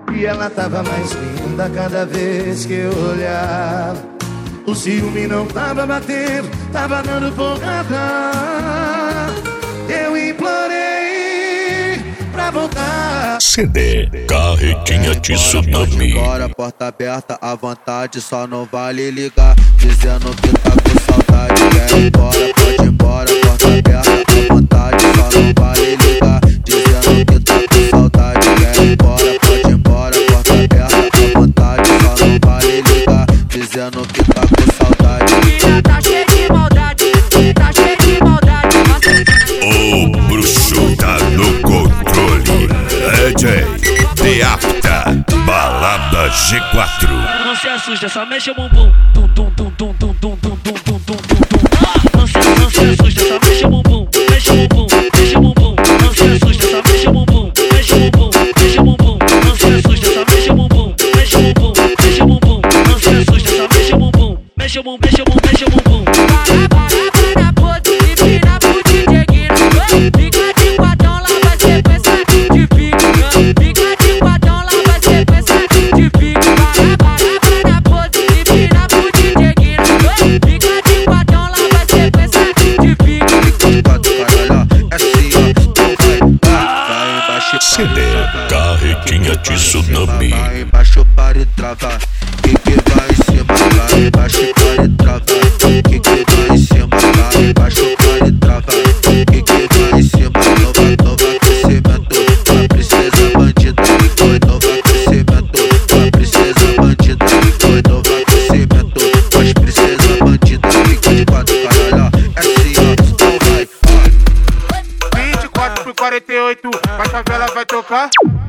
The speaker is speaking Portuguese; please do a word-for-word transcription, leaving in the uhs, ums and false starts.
E ela tava mais linda cada vez que eu olhava. O ciúme não tava batendo, tava dando porrada. Eu implorei pra voltar. C D Carretinha de Tsunami. Bora, porta aberta à vontade, só não vale ligar dizendo que tá com saudade. Quer ir embora, pode ir embora, porta aberta à vontade, só não vale ligar dizendo que tá com saudade. Quer ir embora, pode ir embora, porta aberta à vontade, só não vale ligar dizendo que tá com saudade. Menina tá cheia de maldade, tá cheia de maldade. O bruxo tá no controle. D J Deapta, Balada G quatro. Não se assusta, só mexe o bumbum. Tum tum tum tum tum tum tum tum tum tum tum. Não se, não se assusta, só mexe o bumbum. Mexe o bumbum, mexe o bumbum. Não se assusta, só mexe o bumbum. Mexe o bumbum, mexe o bumbum. Não se assusta, só mexe o bumbum. Mexe o bumbum, mexe o bumbum. Não se assusta, só mexe o bumbum. Mexe o bumbum, mexe o bumbum, mexe o bumbum. Para, para, para, pode empina pro D J Guina. Fica de quadrão, lá vai sequência de pique. Fica de quadrão, lá vai sequência de pique. Para, para, para, pode empina pro D J Guina. Fica de quadrão, lá vai sequência de pique. Fica de quatro, caralho, é assim, ó, vai embaixo. C D Carretinha de Tsunami. Vai embaixo para e trava, que que vai em cima, vai embaixo para e trava, que que vai em cima, vai embaixo para e trava, que que vai em cima, nova, nova aquecimento, a princesa bandida, foi novo aquecimento, a princesa bandida, foi novo aquecimento, as princesa bandida, fica de quatro, caralho, é assim, ó, então vai, vai. vinte e quatro por quarenta e oito, a favela vai tocar.